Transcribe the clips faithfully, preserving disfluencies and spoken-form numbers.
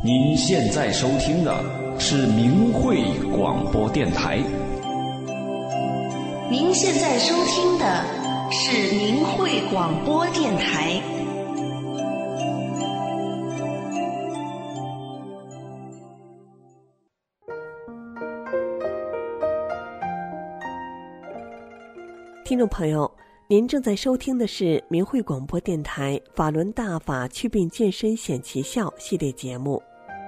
您现在收听的是明慧广播电台。 您现在收听的是明慧广播电台。 听众朋友，您正在收听的是明慧广播电台法轮大法祛病健身显奇效系列节目。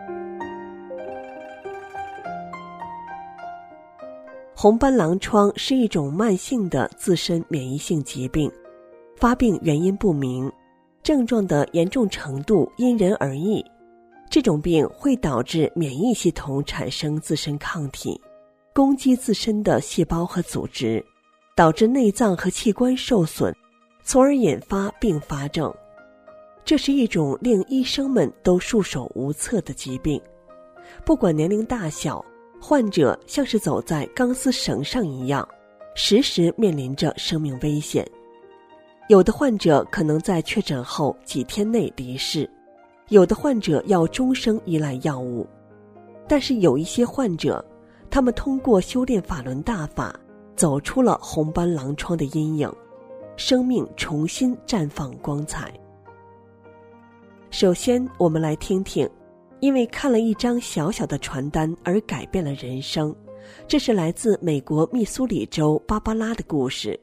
红斑狼疮是一种慢性的自身免疫性疾病，发病原因不明，症状的严重程度因人而异。这种病会导致免疫系统产生自身抗体，攻击自身的细胞和组织，导致内脏和器官受损，从而引发并发症。这是一种令医生们都束手无策的疾病，不管年龄大小，患者像是走在钢丝绳上一样，时时面临着生命危险。有的患者可能在确诊后几天内离世，有的患者要终生依赖药物。但是有一些患者，他们通过修炼法轮大法，走出了红斑狼疮的阴影，生命重新绽放光彩。首先，我们来听听因为看了一张小小的传单而改变了人生，这是来自美国密苏里州芭芭拉的故事。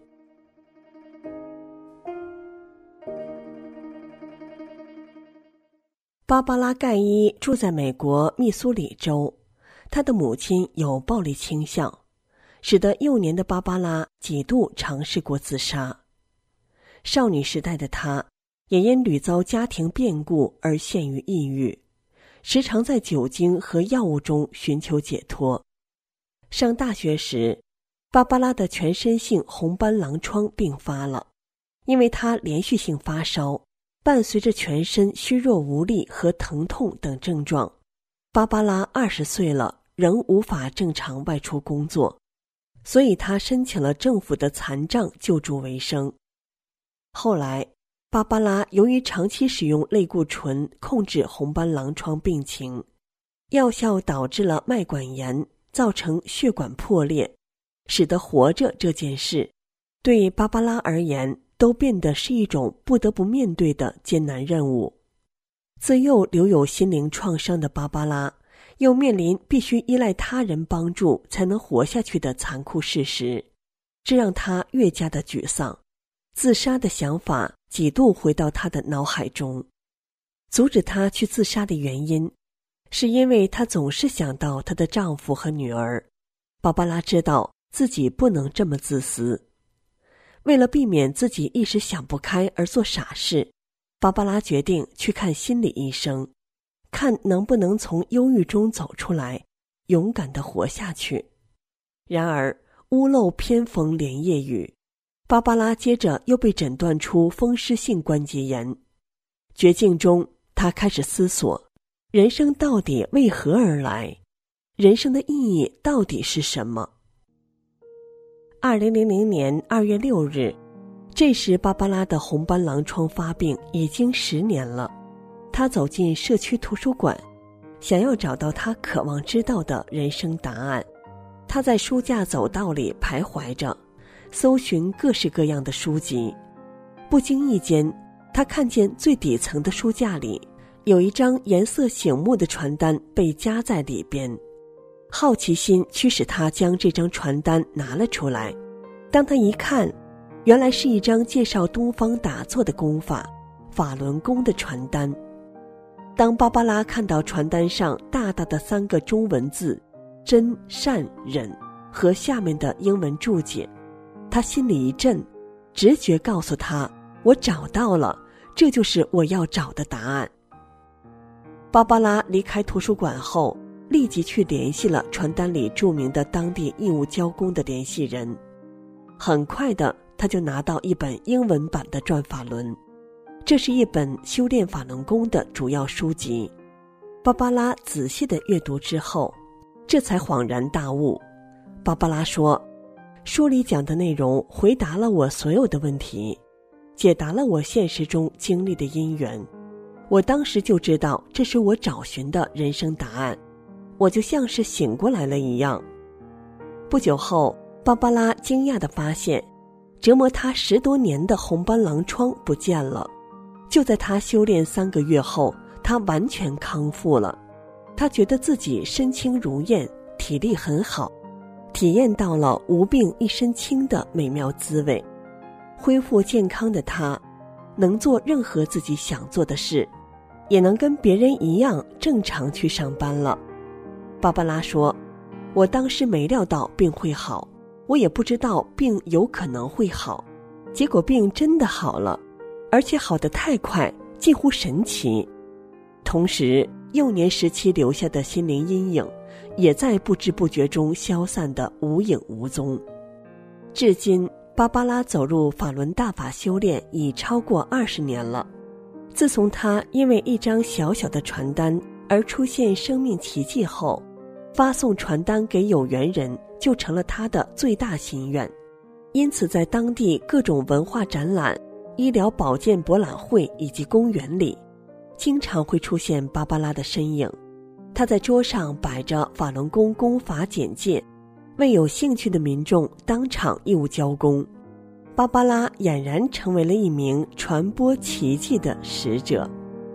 芭芭拉·盖伊住在美国密苏里州，她的母亲有暴力倾向，使得幼年的芭芭拉几度尝试过自杀。少女时代的她也因屡遭家庭变故而陷于抑郁，时常在酒精和药物中寻求解脱。上大学时，芭芭拉的全身性红斑狼疮病发了，因为她连续性发烧，伴随着全身虚弱无力和疼痛等症状。芭芭拉二十岁了，仍无法正常外出工作，所以她申请了政府的残障救助为生。后来，芭芭拉由于长期使用类固醇控制红斑狼疮病情，药效导致了脉管炎，造成血管破裂，使得活着这件事对芭芭拉而言都变得是一种不得不面对的艰难任务。自幼留有心灵创伤的芭芭拉，又面临必须依赖他人帮助才能活下去的残酷事实，这让她越加的沮丧，自杀的想法几度回到她的脑海中。阻止她去自杀的原因，是因为她总是想到她的丈夫和女儿。芭芭拉知道自己不能这么自私，为了避免自己一时想不开而做傻事，芭芭拉决定去看心理医生，看能不能从忧郁中走出来，勇敢地活下去。然而屋漏偏逢连夜雨，芭芭拉接着又被诊断出风湿性关节炎。绝境中，她开始思索，人生到底为何而来？人生的意义到底是什么？二零零零年二月六日，这时芭芭拉的红斑狼疮发病已经十年了。她走进社区图书馆，想要找到她渴望知道的人生答案。她在书架走道里徘徊着，搜寻各式各样的书籍。不经意间，她看见最底层的书架里有一张颜色醒目的传单被夹在里边。好奇心驱使她将这张传单拿了出来。当她一看，原来是一张介绍东方打坐的功法法轮功的传单。当芭芭拉看到传单上大大的三个中文字真善忍和下面的英文注解，她心里一震，直觉告诉她，我找到了，这就是我要找的答案。芭芭拉离开图书馆后，立即去联系了传单里著名的当地义务交工的联系人。很快的，他就拿到一本英文版的转法轮，这是一本修炼法轮功的主要书籍。芭芭拉仔细的阅读之后，这才恍然大悟。芭芭拉说，书里讲的内容回答了我所有的问题，解答了我现实中经历的因缘， 我当时就知道这是我找寻的人生答案，我就像是醒过来了一样。不久后，芭芭拉惊讶地发现，折磨她十多年的红斑狼疮不见了。就在她修炼三个月后，她完全康复了。她觉得自己身轻如燕，体力很好，体验到了无病一身轻的美妙滋味。恢复健康的她，能做任何自己想做的事，也能跟别人一样正常去上班了。芭芭拉说，我当时没料到病会好，我也不知道病有可能会好，结果病真的好了，而且好得太快，近乎神奇。同时，幼年时期留下的心灵阴影，也在不知不觉中消散得无影无踪。至今，芭芭拉走入法轮大法修炼已超过二十年了。自从她因为一张小小的传单而出现生命奇迹后，发送传单给有缘人就成了她的最大心愿。因此在当地各种文化展览、医疗保健博览会以及公园里，经常会出现芭芭拉的身影。她在桌上摆着法轮功功法简介，为有兴趣的民众当场义务交功。芭芭拉俨然成为了一名传播奇迹的使者。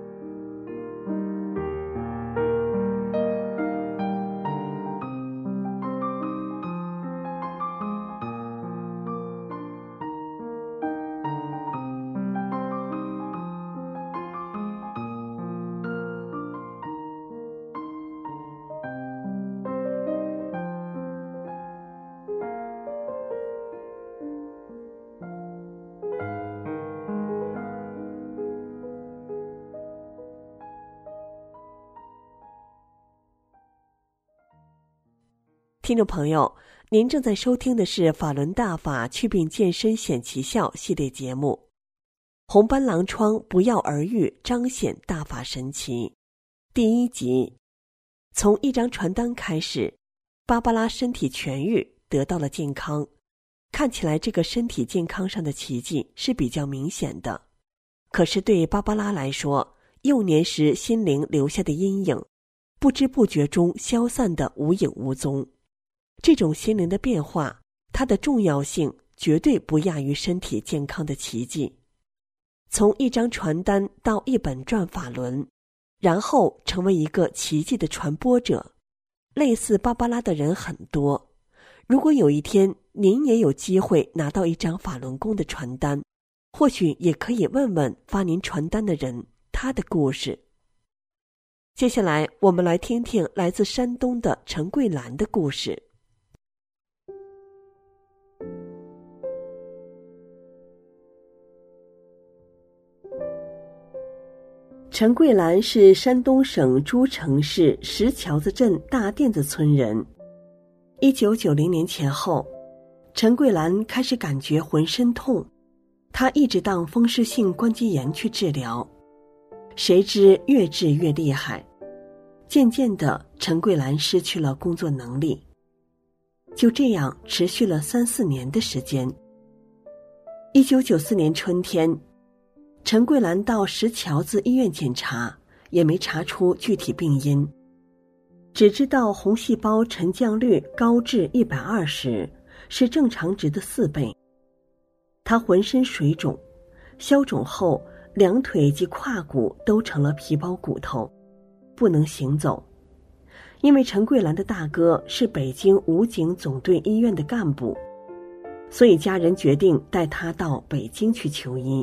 听众朋友，您正在收听的是法轮大法祛病健身显奇效系列节目，红斑狼疮不药而愈，彰显大法神奇第一集。从一张传单开始，芭芭拉身体痊愈，得到了健康。看起来这个身体健康上的奇迹是比较明显的，可是对芭芭拉来说，幼年时心灵留下的阴影，不知不觉中消散得无影无踪。这种心灵的变化，它的重要性绝对不亚于身体健康的奇迹。从一张传单到一本转法轮，然后成为一个奇迹的传播者，类似芭芭拉的人很多。如果有一天您也有机会拿到一张法轮功的传单，或许也可以问问发您传单的人他的故事。接下来我们来听听来自山东的陈桂兰的故事。陈桂兰是山东省诸城市石桥子镇大甸子村人。一九九零年前后，陈桂兰开始感觉浑身痛，她一直当风湿性关节炎去治疗，谁知越治越厉害，渐渐的陈桂兰失去了工作能力。就这样持续了三四年的时间。一九九四年春天，陈桂兰到石桥子医院检查，也没查出具体病因，只知道红细胞沉降率高至一百二十，是正常值的四倍。她浑身水肿，消肿后两腿及胯骨都成了皮包骨头，不能行走。因为陈桂兰的大哥是北京武警总队医院的干部，所以家人决定带她到北京去求医。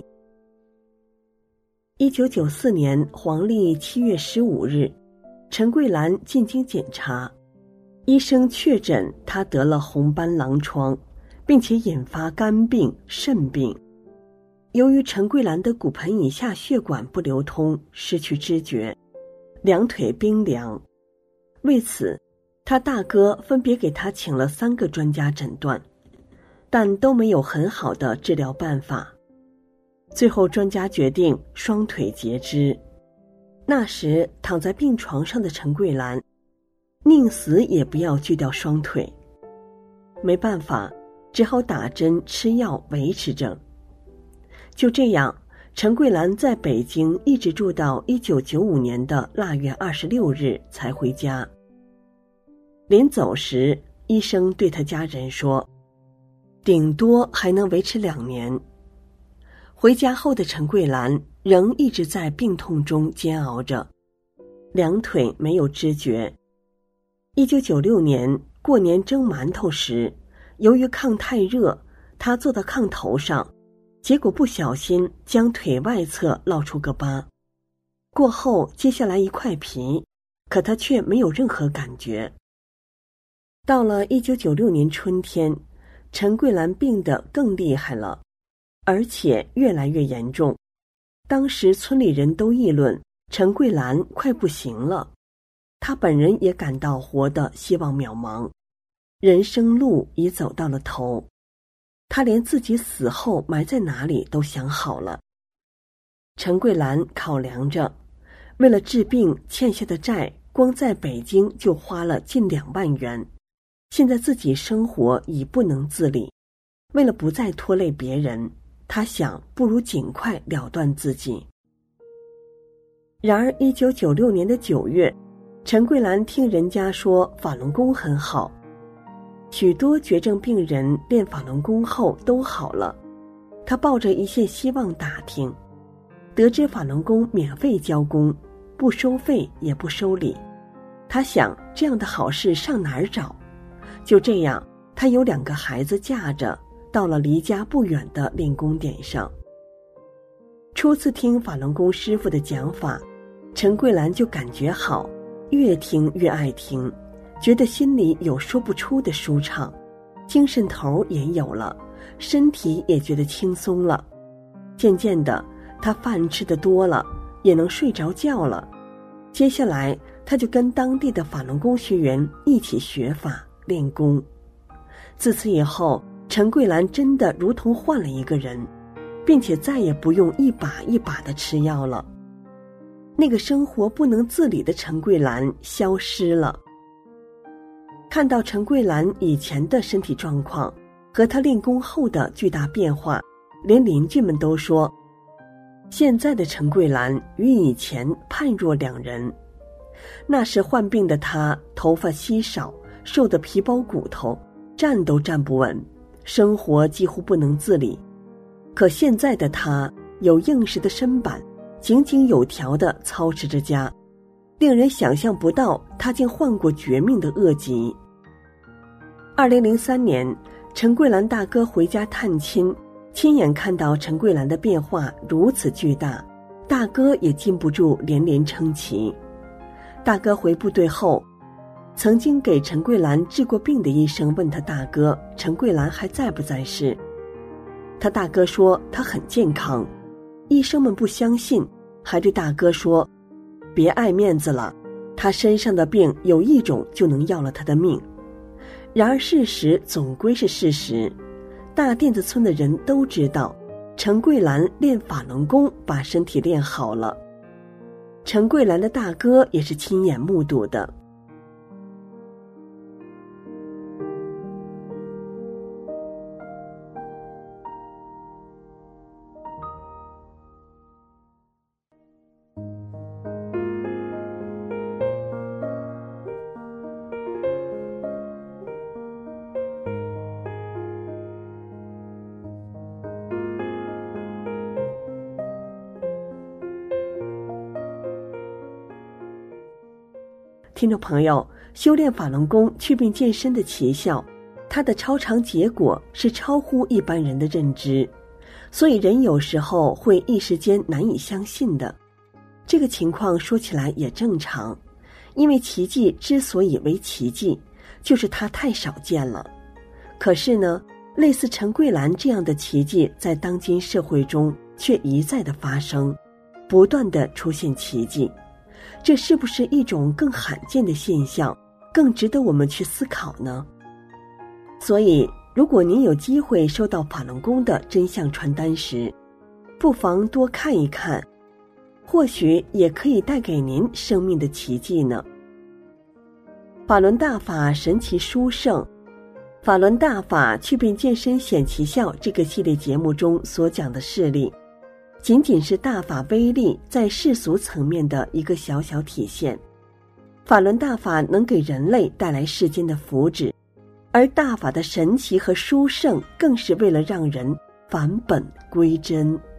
一九九四年黄历七月十五日，陈桂兰进京检查，医生确诊她得了红斑狼疮，并且引发肝病、肾病。由于陈桂兰的骨盆以下血管不流通，失去知觉，两腿冰凉。为此，他大哥分别给他请了三个专家诊断，但都没有很好的治疗办法。最后专家决定双腿截肢。那时躺在病床上的陈桂兰，宁死也不要锯掉双腿。没办法，只好打针吃药维持着。就这样， 陈桂兰在北京一直住到一九九五年的腊月二十六日才回家。临走时，医生对他家人说，顶多还能维持两年。回家后的陈桂兰仍一直在病痛中煎熬着，两腿没有知觉。一九九六年过年蒸馒头时，由于炕太热，他坐到炕头上，结果不小心将腿外侧烙出个疤。过后接下来一块皮，可他却没有任何感觉。到了一九九六年春天，陈桂兰病得更厉害了，而且越来越严重。当时村里人都议论陈桂兰快不行了，她本人也感到活得希望渺茫，人生路已走到了头。她连自己死后埋在哪里都想好了。陈桂兰考量着，为了治病欠下的债，光在北京就花了近两万元。现在自己生活已不能自理，为了不再拖累别人，他想不如尽快了断自己。然而一九九六年的九月，陈桂兰听人家说法轮功很好，许多绝症病人练法轮功后都好了。他抱着一线希望打听，得知法轮功免费教功，不收费也不收礼。他想，这样的好事上哪儿找？就这样，他有两个孩子架着，到了离家不远的练功点上。初次听法轮功师傅的讲法，陈桂兰就感觉好，越听越爱听，觉得心里有说不出的舒畅，精神头也有了，身体也觉得轻松了。渐渐的，他饭吃得多了，也能睡着觉了。接下来，他就跟当地的法轮功学员一起学法练功。自此以后，陈桂兰真的如同换了一个人，并且再也不用一把一把的吃药了。那个生活不能自理的陈桂兰消失了。看到陈桂兰以前的身体状况和她练功后的巨大变化，连邻居们都说，现在的陈桂兰与以前判若两人。那时患病的她头发稀少，瘦得皮包骨头，站都站不稳，生活几乎不能自理。可现在的她有硬实的身板，井井有条地操持着家，令人想象不到她竟患过绝命的恶疾。二零零三年，陈桂兰大哥回家探亲，亲眼看到陈桂兰的变化如此巨大，大哥也禁不住连连称奇。大哥回部队后，曾经给陈桂兰治过病的医生问他大哥陈桂兰还在不在世，他大哥说他很健康。医生们不相信，还对大哥说，别爱面子了，他身上的病有一种就能要了他的命。然而事实总归是事实，大甸子村的人都知道，陈桂兰练法轮功把身体练好了。陈桂兰的大哥也是亲眼目睹的。听众朋友，修炼法轮功祛病健身的奇效，它的超常结果是超乎一般人的认知，所以人有时候会一时间难以相信的。这个情况说起来也正常，因为奇迹之所以为奇迹，就是它太少见了。可是呢，类似陈桂兰这样的奇迹在当今社会中却一再的发生，不断的出现奇迹。这是不是一种更罕见的现象，更值得我们去思考呢？所以，如果您有机会收到法轮功的真相传单时，不妨多看一看，或许也可以带给您生命的奇迹呢。法轮大法神奇殊胜，法轮大法祛病健身显奇效这个系列节目中所讲的事例， 仅仅是大法威力在世俗层面的一个小小体现。法轮大法能给人类带来世间的福祉，而大法的神奇和殊胜更是为了让人返本归真。